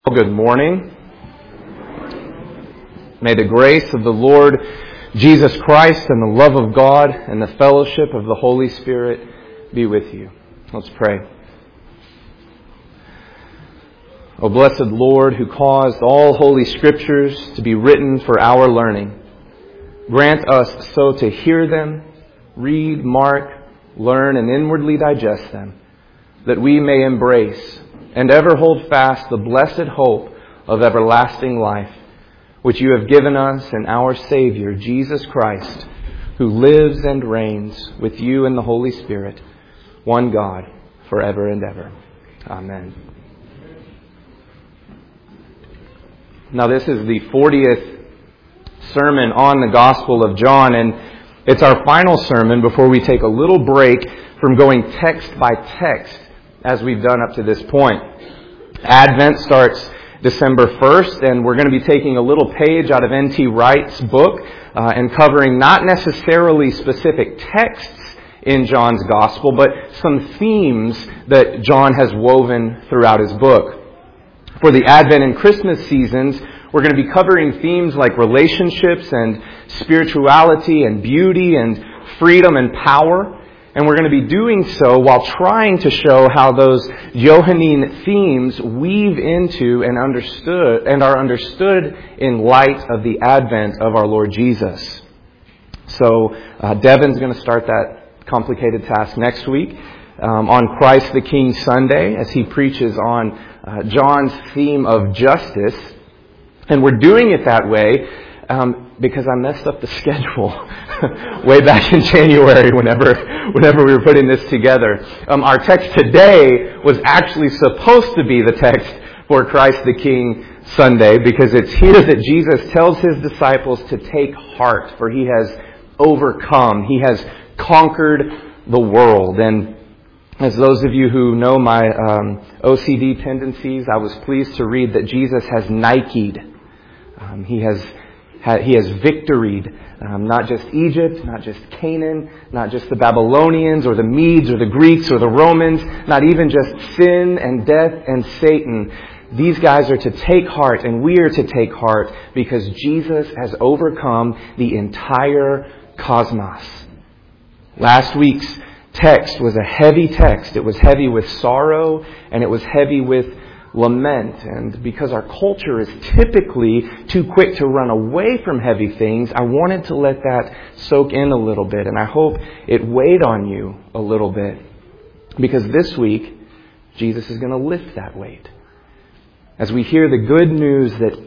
Good morning. May the grace of the Lord Jesus Christ and the love of God and the fellowship of the Holy Spirit be with you. Let's pray. O blessed Lord, who caused all holy scriptures to be written for our learning, grant us so to hear them, read, mark, learn, and inwardly digest them, that we may embrace and ever hold fast the blessed hope of everlasting life, which you have given us in our Savior, Jesus Christ, who lives and reigns with you in the Holy Spirit, one God, forever and ever. Amen. Now, this is the 40th sermon on the Gospel of John, and it's our final sermon before we take a little break from going text by text as we've done up to this point. Advent starts December 1st, and we're going to be taking a little page out of N.T. Wright's book and covering not necessarily specific texts in John's Gospel, but some themes that John has woven throughout his book. For the Advent and Christmas seasons, we're going to be covering themes like relationships and spirituality and beauty and freedom and power. And we're going to be doing so while trying to show how those Johannine themes weave into and are understood in light of the advent of our Lord Jesus. So Devin's going to start that complicated task next week on Christ the King Sunday as he preaches on John's theme of justice. And we're doing it that way because I messed up the schedule way back in January whenever we were putting this together. Our text today was actually supposed to be the text for Christ the King Sunday, because it's here that Jesus tells his disciples to take heart, for he has overcome. He has conquered the world. And as those of you who know my OCD tendencies, I was pleased to read that Jesus has Nike'd. He has victoried not just Egypt, not just Canaan, not just the Babylonians or the Medes or the Greeks or the Romans, not even just sin and death and Satan. These guys are to take heart, and we are to take heart because Jesus has overcome the entire cosmos. Last week's text was a heavy text. It was heavy with sorrow and it was heavy with lament. And because our culture is typically too quick to run away from heavy things, I wanted to let that soak in a little bit, and I hope it weighed on you a little bit, because this week Jesus is going to lift that weight as we hear the good news that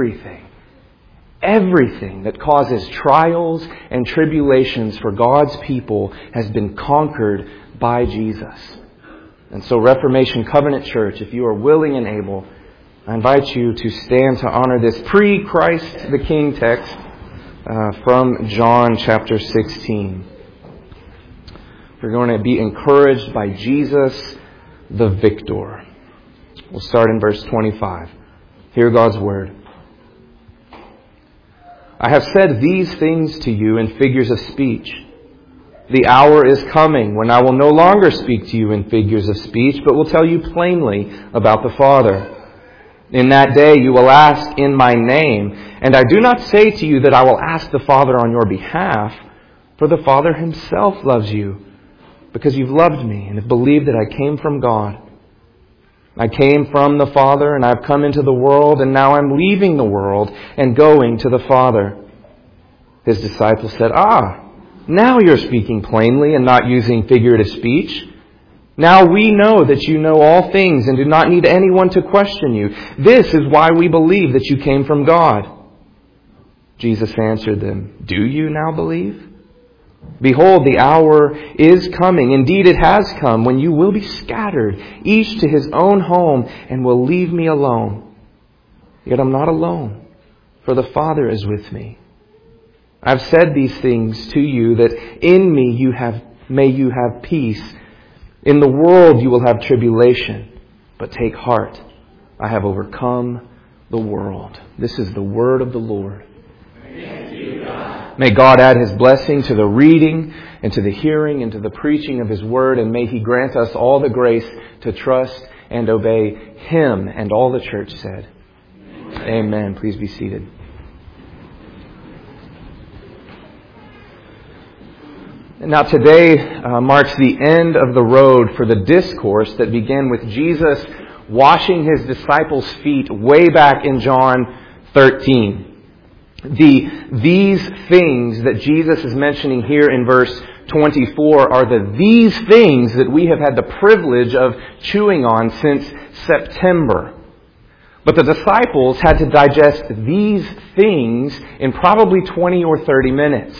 everything that causes trials and tribulations for God's people has been conquered by Jesus. And so, Reformation Covenant Church, if you are willing and able, I invite you to stand to honor this pre-Christ the King text from John chapter 16. We're going to be encouraged by Jesus the victor. We'll start in verse 25. Hear God's word. I have said these things to you in figures of speech. The hour is coming when I will no longer speak to you in figures of speech, but will tell you plainly about the Father. In that day you will ask in my name, and I do not say to you that I will ask the Father on your behalf, for the Father himself loves you, because you've loved me and have believed that I came from God. I came from the Father, and I have come into the world, and now I'm leaving the world and going to the Father. His disciples said, now you're speaking plainly and not using figurative speech. Now we know that you know all things and do not need anyone to question you. This is why we believe that you came from God. Jesus answered them, do you now believe? Behold, the hour is coming. Indeed, it has come when you will be scattered, each to his own home, and will leave me alone. Yet I'm not alone, for the Father is with me. I've said these things to you that in me may you have peace. In the world you will have tribulation, but take heart. I have overcome the world. This is the word of the Lord. May God add his blessing to the reading and to the hearing and to the preaching of his word, and may he grant us all the grace to trust and obey Him. And all the church said, Amen. Please be seated. Now today marks the end of the road for the discourse that began with Jesus washing His disciples' feet way back in John 13. These things that Jesus is mentioning here in verse 24 are these things that we have had the privilege of chewing on since September. But the disciples had to digest these things in probably 20 or 30 minutes.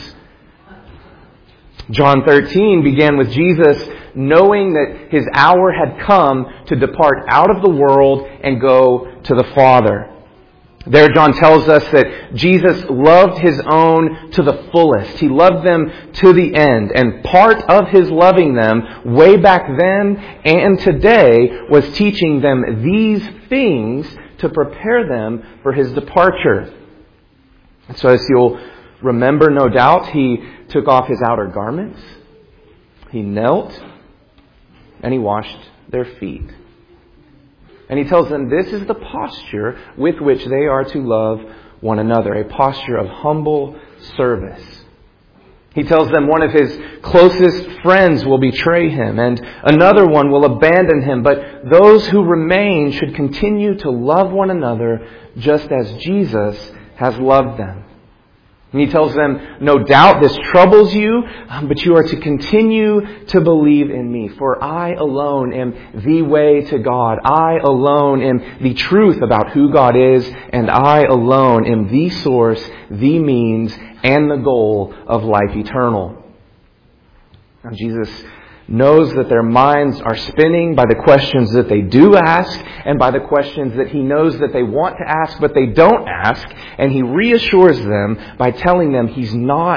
John 13 began with Jesus knowing that His hour had come to depart out of the world and go to the Father. There John tells us that Jesus loved His own to the fullest. He loved them to the end. And part of His loving them way back then and today was teaching them these things to prepare them for His departure. So as you'll remember, no doubt, He took off His outer garments. He knelt and He washed their feet. And He tells them this is the posture with which they are to love one another, a posture of humble service. He tells them one of His closest friends will betray Him and another one will abandon Him, but those who remain should continue to love one another just as Jesus has loved them. And He tells them, no doubt this troubles you, but you are to continue to believe in Me. For I alone am the way to God. I alone am the truth about who God is. And I alone am the source, the means, and the goal of life eternal. Now Jesus knows that their minds are spinning by the questions that they do ask and by the questions that He knows that they want to ask but they don't ask. And He reassures them by telling them He's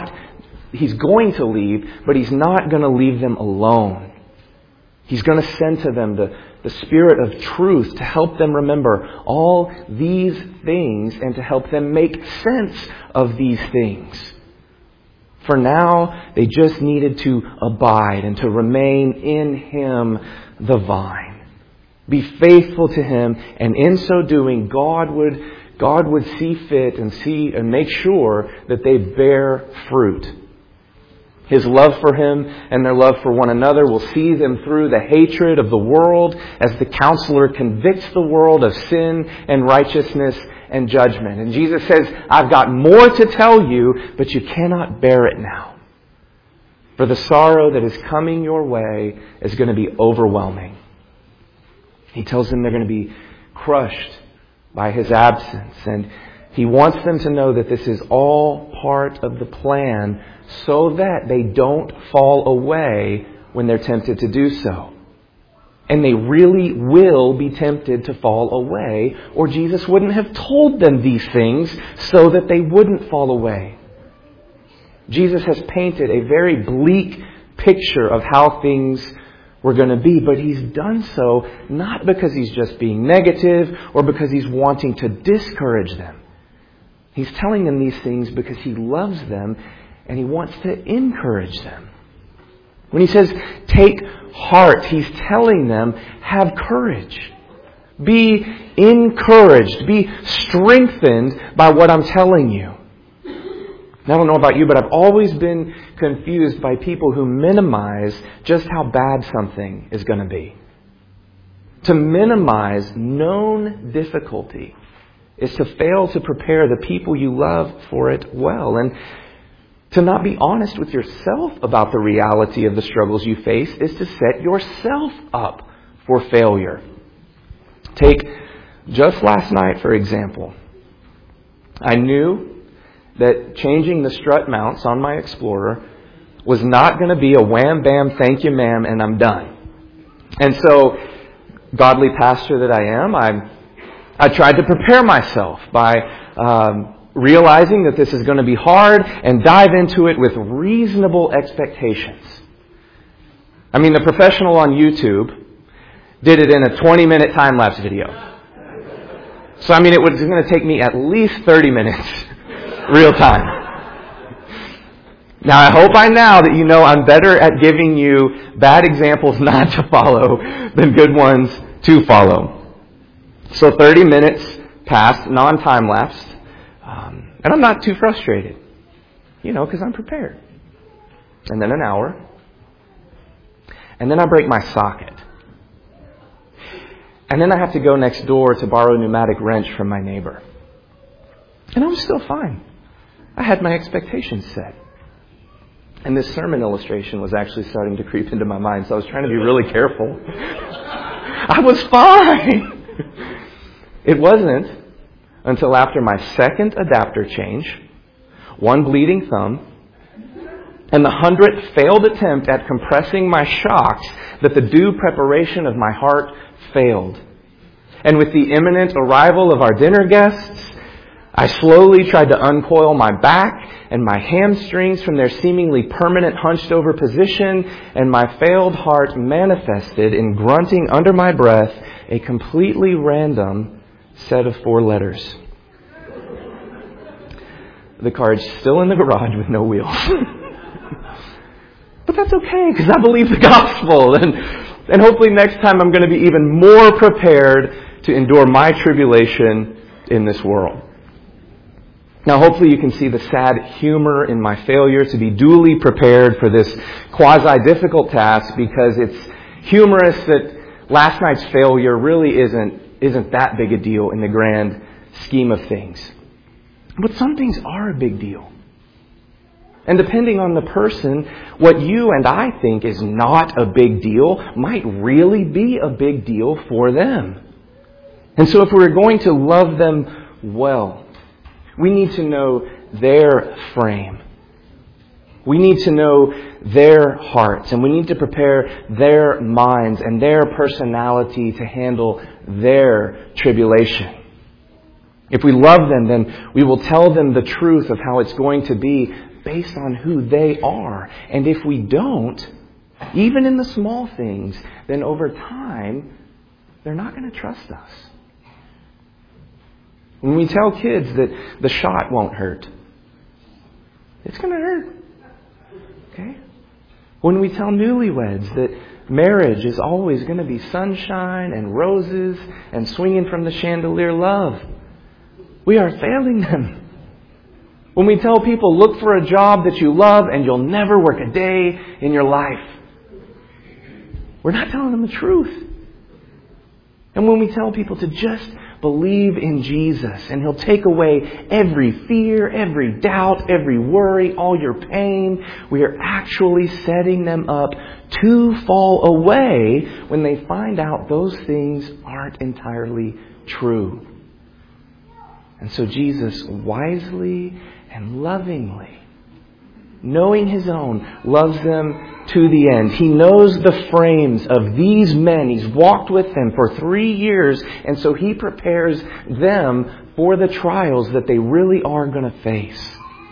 going to leave, but He's not going to leave them alone. He's going to send to them the Spirit of truth to help them remember all these things and to help them make sense of these things. For now, they just needed to abide and to remain in Him, the vine. Be faithful to Him, and in so doing, God would see fit and make sure that they bear fruit. His love for Him and their love for one another will see them through the hatred of the world as the Counselor convicts the world of sin and righteousness and judgment. And Jesus says, I've got more to tell you, but you cannot bear it now. For the sorrow that is coming your way is going to be overwhelming. He tells them they're going to be crushed by His absence. And He wants them to know that this is all part of the plan so that they don't fall away when they're tempted to do so. And they really will be tempted to fall away, or Jesus wouldn't have told them these things so that they wouldn't fall away. Jesus has painted a very bleak picture of how things were going to be, but He's done so not because He's just being negative or because He's wanting to discourage them. He's telling them these things because He loves them and He wants to encourage them. When He says, take heart, He's telling them, have courage. Be encouraged. Be strengthened by what I'm telling you. Now, I don't know about you, but I've always been confused by people who minimize just how bad something is going to be. To minimize known difficulty is to fail to prepare the people you love for it well. And to not be honest with yourself about the reality of the struggles you face is to set yourself up for failure. Take just last night, for example. I knew that changing the strut mounts on my Explorer was not going to be a wham, bam, thank you, ma'am, and I'm done. And so, godly pastor that I am, I tried to prepare myself by realizing that this is going to be hard and dive into it with reasonable expectations. I mean, the professional on YouTube did it in a 20-minute time-lapse video. So, I mean, it was going to take me at least 30 minutes real time. Now, I hope by now that you know I'm better at giving you bad examples not to follow than good ones to follow. So 30 minutes passed, non-time lapsed, and I'm not too frustrated, because I'm prepared. And then an hour, and then I break my socket. And then I have to go next door to borrow a pneumatic wrench from my neighbor. And I was still fine. I had my expectations set. And this sermon illustration was actually starting to creep into my mind, so I was trying to be really careful. I was fine. It wasn't until after my second adapter change, one bleeding thumb, and the 100th failed attempt at compressing my shocks that the due preparation of my heart failed. And with the imminent arrival of our dinner guests, I slowly tried to uncoil my back and my hamstrings from their seemingly permanent hunched over position, and my failed heart manifested in grunting under my breath a completely random set of 4 letters. The car's still in the garage with no wheels. But that's okay, because I believe the gospel. And hopefully next time I'm going to be even more prepared to endure my tribulation in this world. Now, hopefully you can see the sad humor in my failure to be duly prepared for this quasi-difficult task, because it's humorous that last night's failure really isn't that big a deal in the grand scheme of things. But some things are a big deal. And depending on the person, what you and I think is not a big deal might really be a big deal for them. And so if we're going to love them well, we need to know their frame. We need to know their hearts, and we need to prepare their minds and their personality to handle their tribulation. If we love them, then we will tell them the truth of how it's going to be based on who they are. And if we don't, even in the small things, then over time, they're not going to trust us. When we tell kids that the shot won't hurt, it's going to hurt. Okay? When we tell newlyweds that marriage is always going to be sunshine and roses and swinging from the chandelier love, we are failing them. When we tell people, look for a job that you love and you'll never work a day in your life, we're not telling them the truth. And when we tell people to just believe in Jesus and He'll take away every fear, every doubt, every worry, all your pain, we are actually setting them up to fall away when they find out those things aren't entirely true. And so Jesus wisely and lovingly, knowing His own, loves them to the end. He knows the frames of these men. He's walked with them for 3 years, and so He prepares them for the trials that they really are going to face.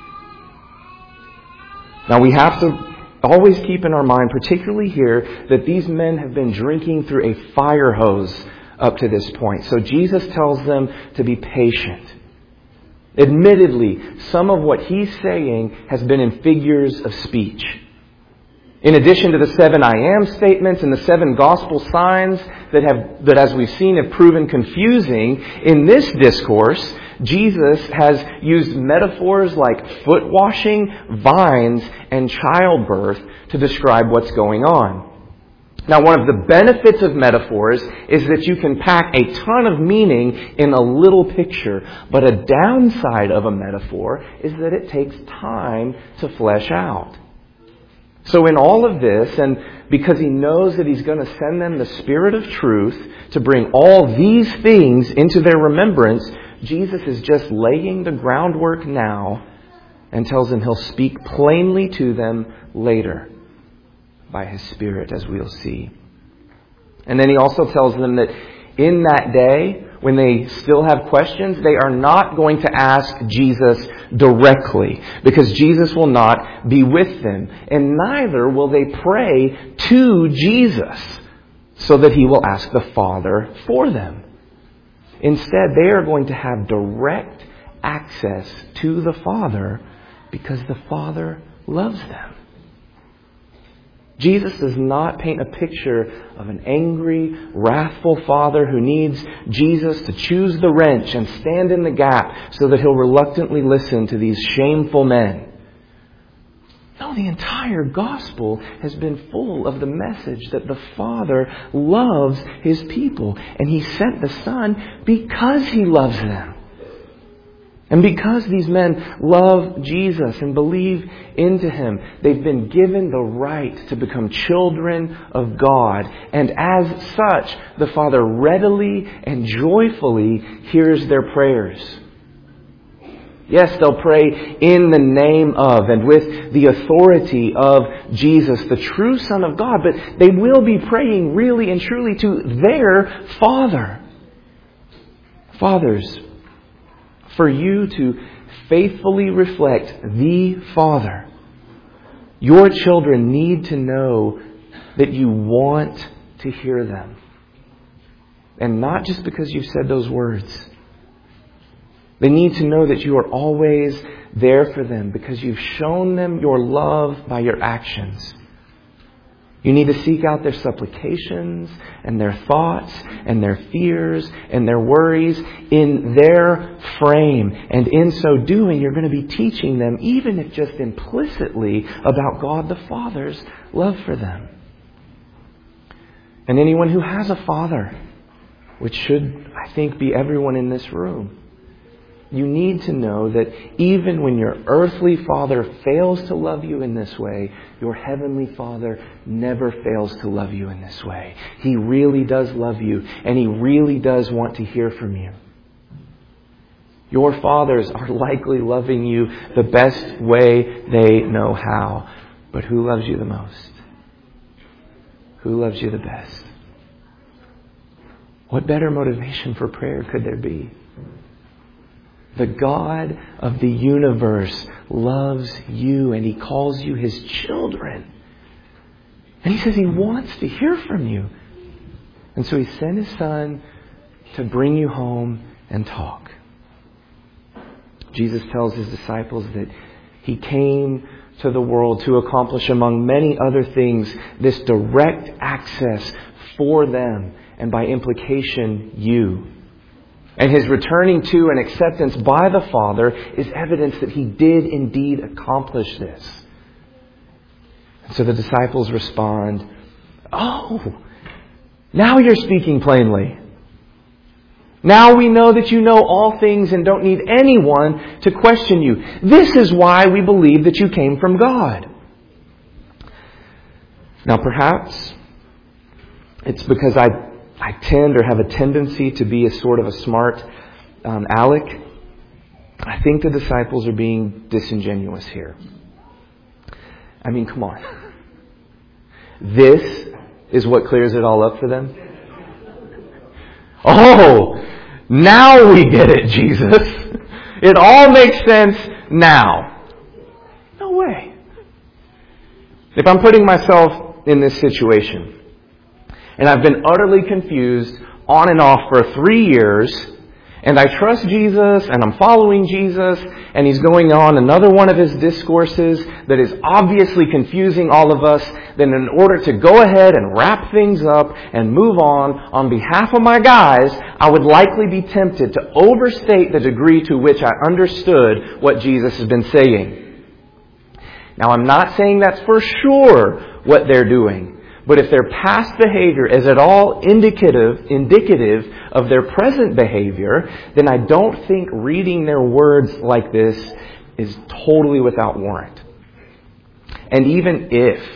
Now we have to always keep in our mind, particularly here, that these men have been drinking through a fire hose up to this point. So Jesus tells them to be patient. Admittedly, some of what He's saying has been in figures of speech. In addition to the 7 I am statements and the 7 gospel signs that as we've seen have proven confusing, in this discourse, Jesus has used metaphors like foot washing, vines, and childbirth to describe what's going on. Now, one of the benefits of metaphors is that you can pack a ton of meaning in a little picture. But a downside of a metaphor is that it takes time to flesh out. So in all of this, and because He knows that He's going to send them the Spirit of truth to bring all these things into their remembrance, Jesus is just laying the groundwork now and tells them He'll speak plainly to them later by His Spirit, as we'll see. And then He also tells them that in that day, when they still have questions, they are not going to ask Jesus directly, because Jesus will not be with them. And neither will they pray to Jesus so that He will ask the Father for them. Instead, they are going to have direct access to the Father because the Father loves them. Jesus does not paint a picture of an angry, wrathful Father who needs Jesus to choose the wrench and stand in the gap so that He'll reluctantly listen to these shameful men. No, the entire gospel has been full of the message that the Father loves His people, and He sent the Son because He loves them. And because these men love Jesus and believe into Him, they've been given the right to become children of God. And as such, the Father readily and joyfully hears their prayers. Yes, they'll pray in the name of and with the authority of Jesus, the true Son of God, but they will be praying really and truly to their Father. Fathers, for you to faithfully reflect the Father, your children need to know that you want to hear them. And not just because you've said those words. They need to know that you are always there for them because you've shown them your love by your actions. You need to seek out their supplications and their thoughts and their fears and their worries in their frame. And in so doing, you're going to be teaching them, even if just implicitly, about God the Father's love for them. And anyone who has a father, which should, I think, be everyone in this room, you need to know that even when your earthly father fails to love you in this way, your heavenly Father never fails to love you in this way. He really does love you, and He really does want to hear from you. Your fathers are likely loving you the best way they know how. But who loves you the most? Who loves you the best? What better motivation for prayer could there be? The God of the universe loves you, and He calls you His children. And He says He wants to hear from you. And so He sent His Son to bring you home and talk. Jesus tells His disciples that He came to the world to accomplish, among many other things, this direct access for them, and by implication, you. And His returning to and acceptance by the Father is evidence that He did indeed accomplish this. And so the disciples respond, "Oh, now you're speaking plainly. Now we know that you know all things and don't need anyone to question you. This is why we believe that you came from God." Now perhaps it's because I tend or have a tendency to be a sort of a smart aleck. I think the disciples are being disingenuous here. I mean, come on. This is what clears it all up for them? Oh, now we get it, Jesus. It all makes sense now. No way. If I'm putting myself in this situation, and I've been utterly confused on and off for 3 years, and I trust Jesus, and I'm following Jesus, and He's going on another one of His discourses that is obviously confusing all of us, then in order to go ahead and wrap things up and move on behalf of my guys, I would likely be tempted to overstate the degree to which I understood what Jesus has been saying. Now, I'm not saying that's for sure what they're doing. But if their past behavior is at all indicative of their present behavior, then I don't think reading their words like this is totally without warrant. And even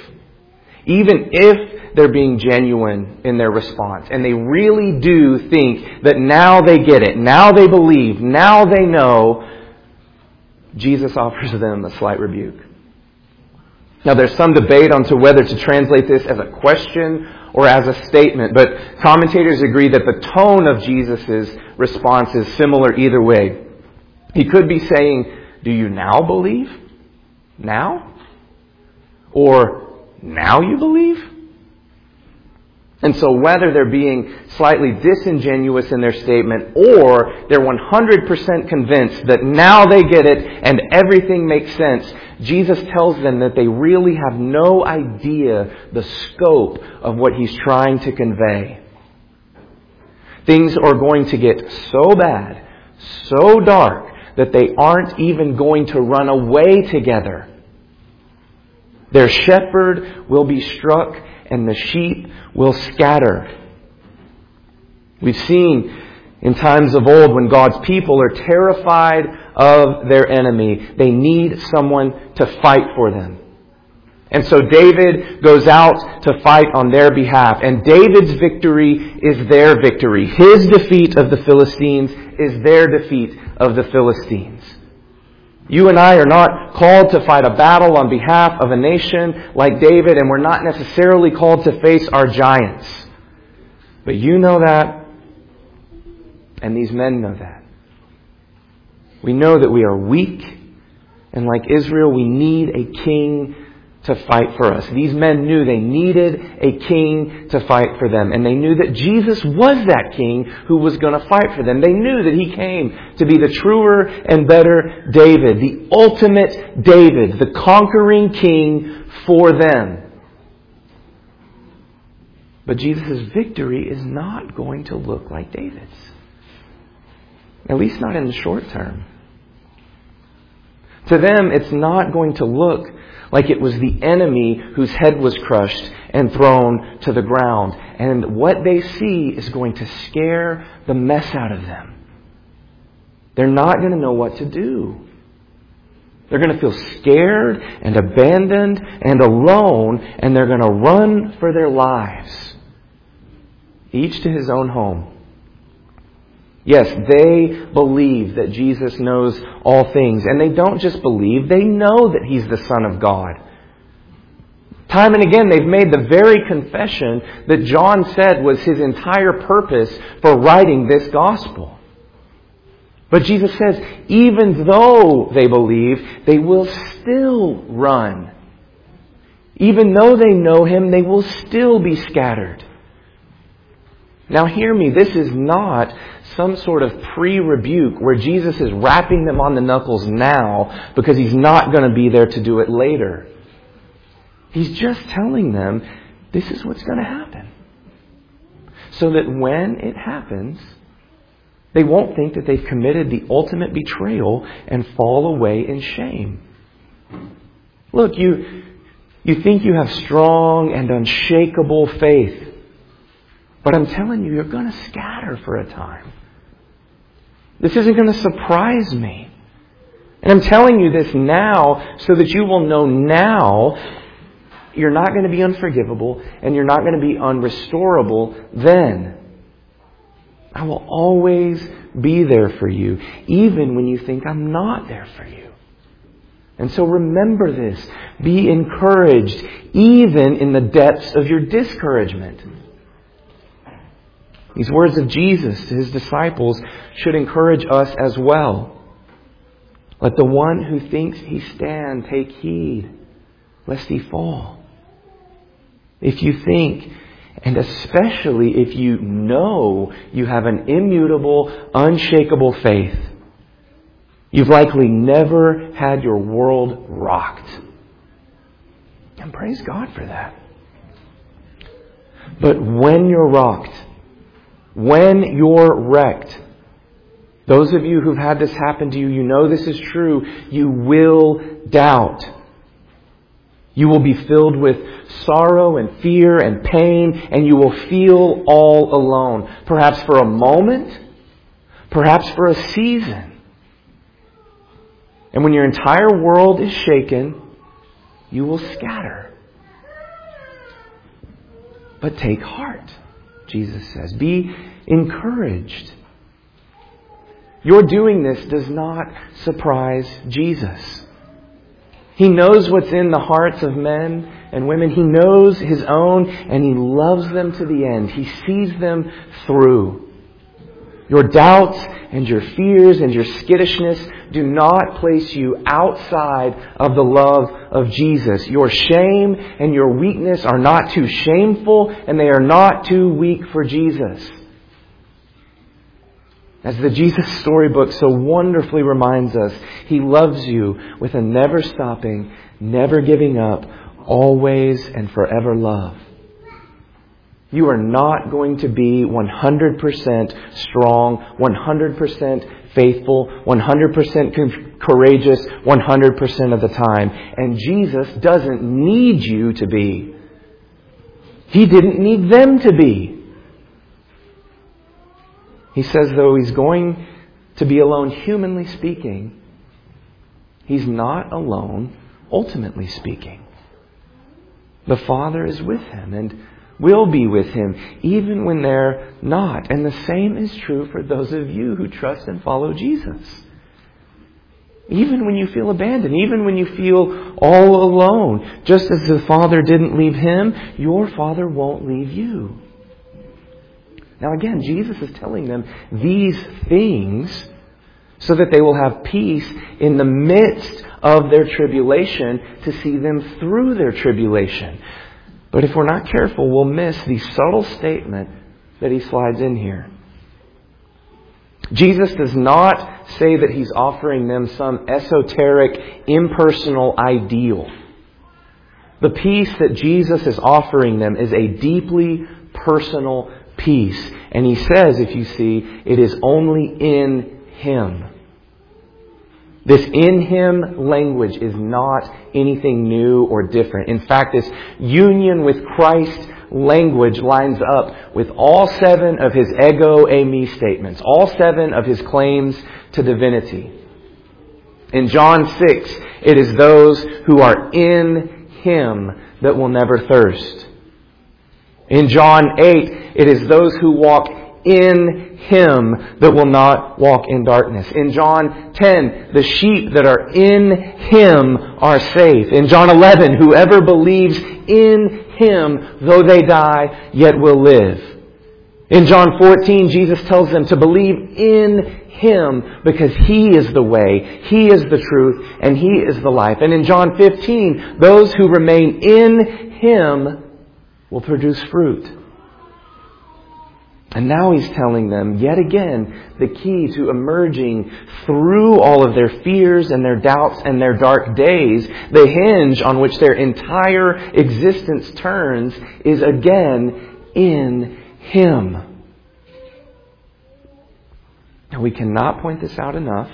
if they're being genuine in their response, and they really do think that now they get it, now they believe, now they know, Jesus offers them a slight rebuke. Now, there's some debate on to whether to translate this as a question or as a statement, but commentators agree that the tone of Jesus' response is similar either way. He could be saying, "Do you now believe? Now?" Or, "Now you believe?" And so whether they're being slightly disingenuous in their statement or they're 100% convinced that now they get it and everything makes sense, Jesus tells them that they really have no idea the scope of what He's trying to convey. Things are going to get so bad, so dark, that they aren't even going to run away together. Their shepherd will be struck and the sheep will scatter. We've seen in times of old when God's people are terrified of their enemy, they need someone to fight for them. And so David goes out to fight on their behalf. And David's victory is their victory. His defeat of the Philistines is their defeat of the Philistines. You and I are not called to fight a battle on behalf of a nation like David, and we're not necessarily called to face our giants. But you know that, and these men know that. We know that we are weak, and like Israel, we need a king to fight for us. These men knew they needed a king to fight for them. And they knew that Jesus was that king who was going to fight for them. They knew that He came to be the truer and better David, the ultimate David, the conquering king for them. But Jesus' victory is not going to look like David's. At least not in the short term. To them, it's not going to look like it was the enemy whose head was crushed and thrown to the ground. And what they see is going to scare the mess out of them. They're not going to know what to do. They're going to feel scared and abandoned and alone, and they're going to run for their lives. Each to his own home. Yes, they believe that Jesus knows all things. And they don't just believe, they know that He's the Son of God. Time and again, they've made the very confession that John said was his entire purpose for writing this gospel. But Jesus says, even though they believe, they will still run. Even though they know Him, they will still be scattered. Now hear me, this is not some sort of pre-rebuke where Jesus is rapping them on the knuckles now because He's not going to be there to do it later. He's just telling them this is what's going to happen. So that when it happens, they won't think that they've committed the ultimate betrayal and fall away in shame. Look, you think you have strong and unshakable faith. But I'm telling you, you're going to scatter for a time. This isn't going to surprise me. And I'm telling you this now so that you will know now you're not going to be unforgivable and you're not going to be unrestorable then. I will always be there for you, even when you think I'm not there for you. And so remember this. Be encouraged, even in the depths of your discouragement. These words of Jesus to His disciples should encourage us as well. Let the one who thinks he stand take heed, lest he fall. If you think, and especially if you know you have an immutable, unshakable faith, you've likely never had your world rocked. And praise God for that. But when you're rocked, when you're wrecked, those of you who've had this happen to you, you know this is true, you will doubt. You will be filled with sorrow and fear and pain, and you will feel all alone. Perhaps for a moment, perhaps for a season. And when your entire world is shaken, you will scatter. But take heart, Jesus says. Be encouraged. Your doing this does not surprise Jesus. He knows what's in the hearts of men and women. He knows His own, and He loves them to the end. He sees them through. Your doubts and your fears and your skittishness do not place you outside of the love of Jesus. Your shame and your weakness are not too shameful, and they are not too weak for Jesus. As the Jesus Storybook so wonderfully reminds us, He loves you with a never stopping, never giving up, always and forever love. You are not going to be 100% strong, 100% faithful, 100% courageous 100% of the time. And Jesus doesn't need you to be. He didn't need them to be. He says, though He's going to be alone humanly speaking, He's not alone ultimately speaking. The Father is with Him and will be with Him even when they're not. And the same is true for those of you who trust and follow Jesus. Even when you feel abandoned, even when you feel all alone, just as the Father didn't leave Him, your Father won't leave you. Now again, Jesus is telling them these things so that they will have peace in the midst of their tribulation, to see them through their tribulation. But if we're not careful, we'll miss the subtle statement that He slides in here. Jesus does not say that He's offering them some esoteric, impersonal ideal. The peace that Jesus is offering them is a deeply personal peace. And He says, if you see, it is only in Him. This in Him language is not anything new or different. In fact, this union with Christ language lines up with all 7 of His ego eimi statements, all 7 of His claims to divinity. In John 6, it is those who are in Him that will never thirst. In John 8, it is those who walk in Him that will not walk in darkness. In John 10, the sheep that are in Him are safe. In John 11, whoever believes in Him, though they die, yet will live. In John 14, Jesus tells them to believe in Him because He is the way, He is the truth, and He is the life. And in John 15, those who remain in Him will produce fruit. And now He's telling them, yet again, the key to emerging through all of their fears and their doubts and their dark days, the hinge on which their entire existence turns, is again in Him. Now we cannot point this out enough.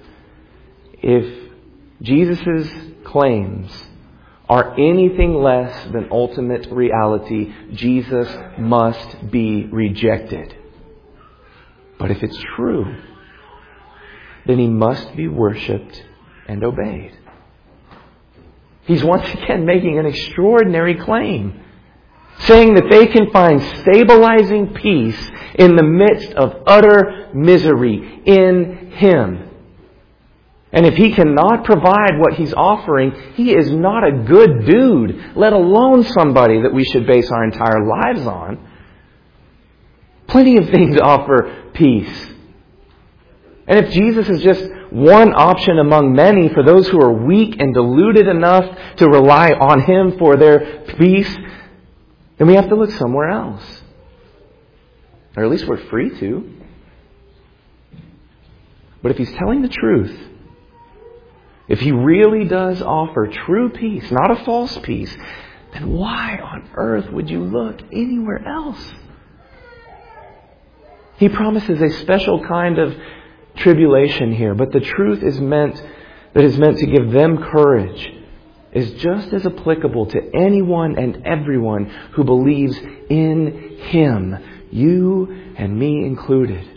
If Jesus' claims are anything less than ultimate reality, Jesus must be rejected. But if it's true, then He must be worshipped and obeyed. He's once again making an extraordinary claim, saying that they can find stabilizing peace in the midst of utter misery in Him. And if He cannot provide what He's offering, He is not a good dude, let alone somebody that we should base our entire lives on. Plenty of things offer peace. And if Jesus is just one option among many for those who are weak and deluded enough to rely on Him for their peace, then we have to look somewhere else. Or at least we're free to. But if He's telling the truth, if He really does offer true peace, not a false peace, then why on earth would you look anywhere else? He promises a special kind of tribulation here, but the truth is meant to give them courage, is just as applicable to anyone and everyone who believes in Him, you and me included.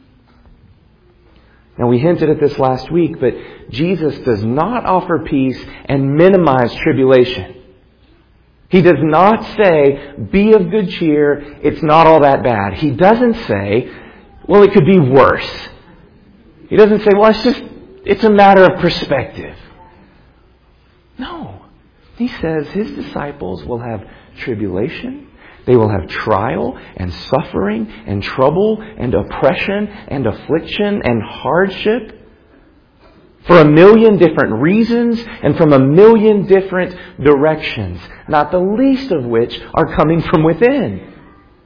Now, we hinted at this last week, but Jesus does not offer peace and minimize tribulation. He does not say, be of good cheer, it's not all that bad. He doesn't say, well, it could be worse. He doesn't say, well, it's a matter of perspective. No. He says His disciples will have tribulation, They will have trial and suffering and trouble and oppression and affliction and hardship for a million different reasons and from a million different directions, not the least of which are coming from within.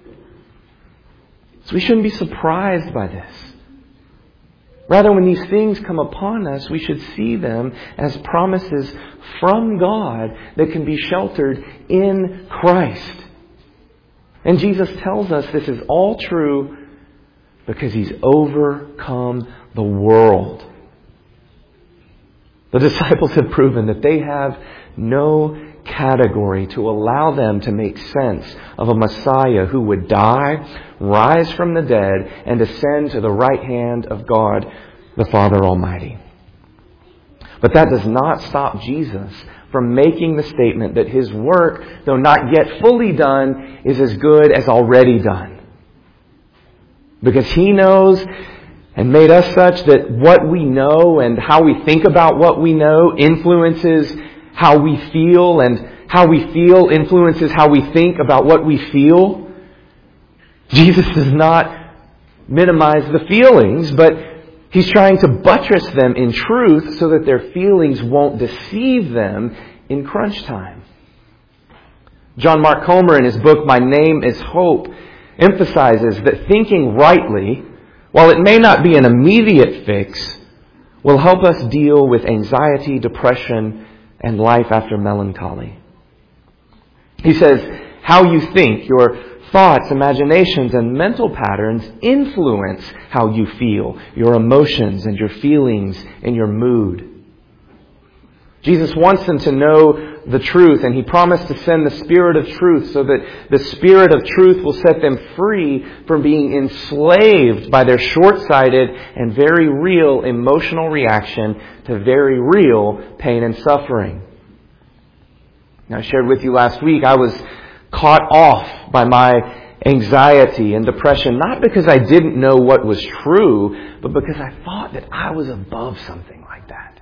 So we shouldn't be surprised by this. Rather, when these things come upon us, we should see them as promises from God that can be sheltered in Christ. And Jesus tells us this is all true because He's overcome the world. The disciples have proven that they have no category to allow them to make sense of a Messiah who would die, rise from the dead, and ascend to the right hand of God, the Father Almighty. But that does not stop Jesus from making the statement that His work, though not yet fully done, is as good as already done. Because He knows and made us such that what we know and how we think about what we know influences how we feel, and how we feel influences how we think about what we feel. Jesus does not minimize the feelings, but He's trying to buttress them in truth so that their feelings won't deceive them in crunch time. John Mark Comer, in his book, My Name is Hope, emphasizes that thinking rightly, while it may not be an immediate fix, will help us deal with anxiety, depression, and life after melancholy. He says, how you think, your thoughts, imaginations, and mental patterns influence how you feel, your emotions and your feelings and your mood. Jesus wants them to know the truth, and He promised to send the Spirit of truth so that the Spirit of truth will set them free from being enslaved by their short-sighted and very real emotional reaction to very real pain and suffering. Now, I shared with you last week, I was caught off by my anxiety and depression, not because I didn't know what was true, but because I thought that I was above something like that.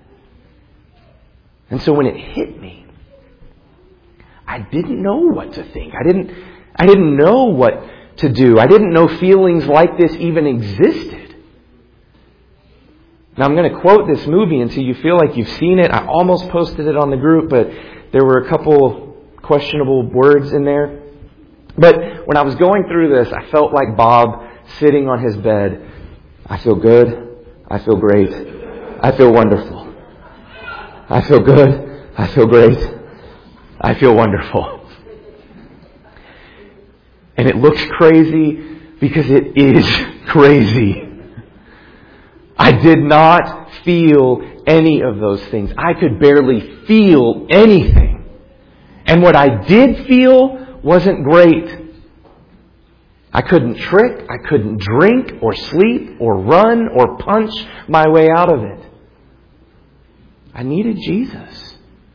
And so when it hit me, I didn't know what to think. I didn't know what to do. I didn't know feelings like this even existed. Now I'm going to quote this movie until you feel like you've seen it. I almost posted it on the group, but there were a couple questionable words in there. But when I was going through this, I felt like Bob sitting on his bed. I feel good. I feel great. I feel wonderful. I feel good. I feel great. I feel wonderful. And it looks crazy because it is crazy. I did not feel any of those things. I could barely feel anything. And what I did feel wasn't great. I couldn't trick, I couldn't drink or sleep or run or punch my way out of it. I needed Jesus.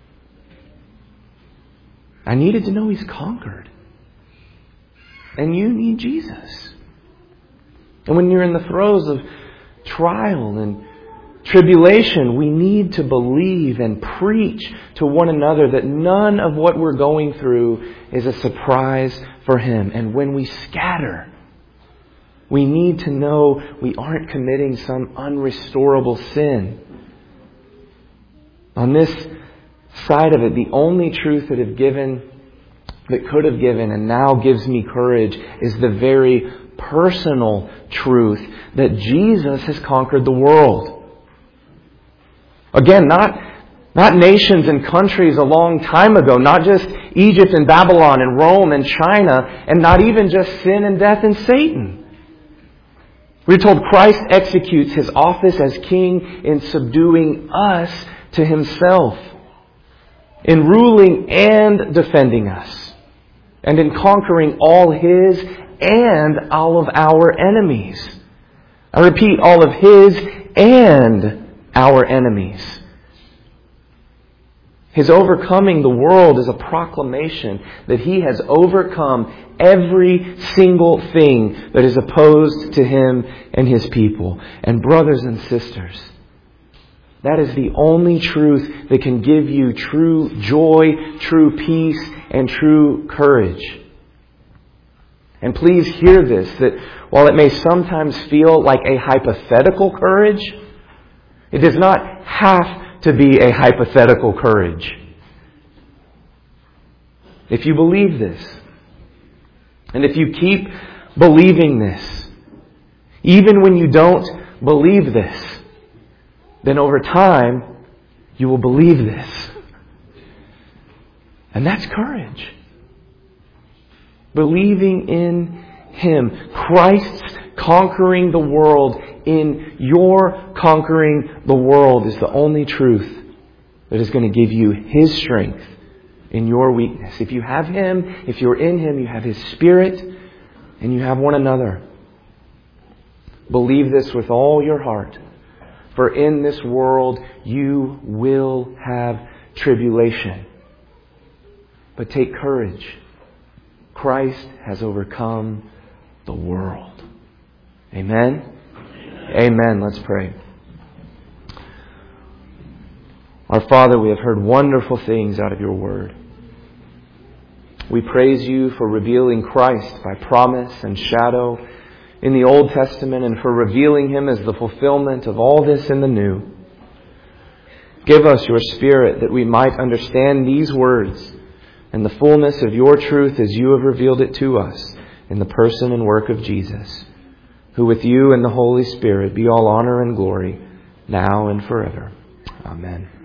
I needed to know He's conquered. And you need Jesus. And when you're in the throes of trial and tribulation, we need to believe and preach to one another that none of what we're going through is a surprise for Him. And when we scatter, we need to know we aren't committing some unrestorable sin. On this side of it, the only truth that could have given and now gives me courage is the very personal truth that Jesus has conquered the world. Again, not nations and countries a long time ago, not just Egypt and Babylon and Rome and China, and not even just sin and death and Satan. We're told Christ executes His office as King in subduing us to Himself, in ruling and defending us, and in conquering all His and all of our enemies. I repeat, all of His and our enemies. His overcoming the world is a proclamation that He has overcome every single thing that is opposed to Him and His people. And brothers and sisters, that is the only truth that can give you true joy, true peace, and true courage. And please hear this, that while it may sometimes feel like a hypothetical courage, it does not have to be a hypothetical courage. If you believe this, and if you keep believing this, even when you don't believe this, then over time, you will believe this. And that's courage. Believing in Him. Christ's conquering the world in your conquering the world is the only truth that is going to give you His strength in your weakness. If you have Him, if you're in Him, you have His Spirit and you have one another. Believe this with all your heart. For in this world you will have tribulation. But take courage. Christ has overcome the world. Amen? Amen. Let's pray. Our Father, we have heard wonderful things out of your word. We praise you for revealing Christ by promise and shadow in the Old Testament and for revealing Him as the fulfillment of all this in the New. Give us your Spirit that we might understand these words and the fullness of your truth as you have revealed it to us in the person and work of Jesus, who with you and the Holy Spirit be all honor and glory now and forever. Amen.